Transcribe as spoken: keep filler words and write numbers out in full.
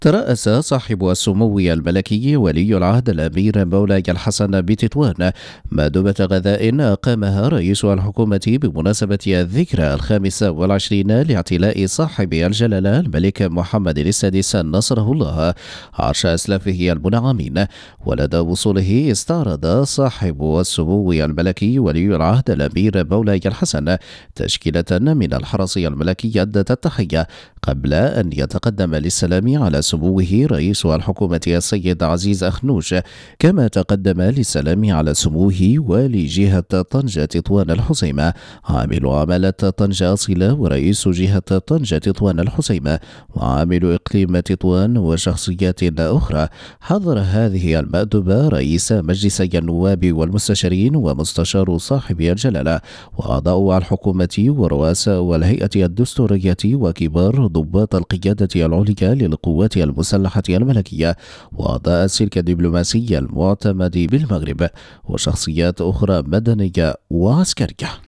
ترأس صاحب السمو الملكي ولي العهد الأمير مولاي الحسن بتطوان مائدبة غذاء أقامها رئيس الحكومة بمناسبة الذكرى الخامسة والعشرين لاعتلاء صاحب الجلالة الملك محمد السادس نصره الله عرش أسلافه المنعمين. ولدى وصوله استعرض صاحب السمو الملكي ولي العهد الأمير مولاي الحسن تشكيلة من الحرس الملكي أدت التحية قبل أن يتقدم للسلام على سموه رئيس الحكومة السيد عزيز أخنوش، كما تقدم للسلام على سموه والي جهة طنجة تطوان الحسيمة عامل عمالة طنجة أصيلة ورئيس جهة طنجة تطوان الحسيمة وعامل إقليم تطوان وشخصيات أخرى. حضر هذه المأدبة رئيس مجلس النواب والمستشارين ومستشار صاحب الجلالة وأعضاء الحكومة ورؤساء الهيئة الدستورية وكبار ضباط القيادة العليا للقوات المسلحة الملكية وأعضاء السلك الدبلوماسي المعتمد بالمغرب وشخصيات أخرى مدنية وعسكرية.